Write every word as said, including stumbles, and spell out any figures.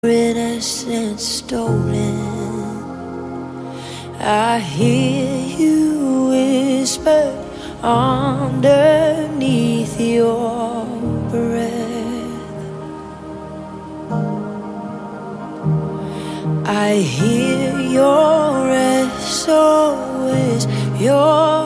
innocence stolen. I hear you whisper underneath your breath. I hear your S O S, your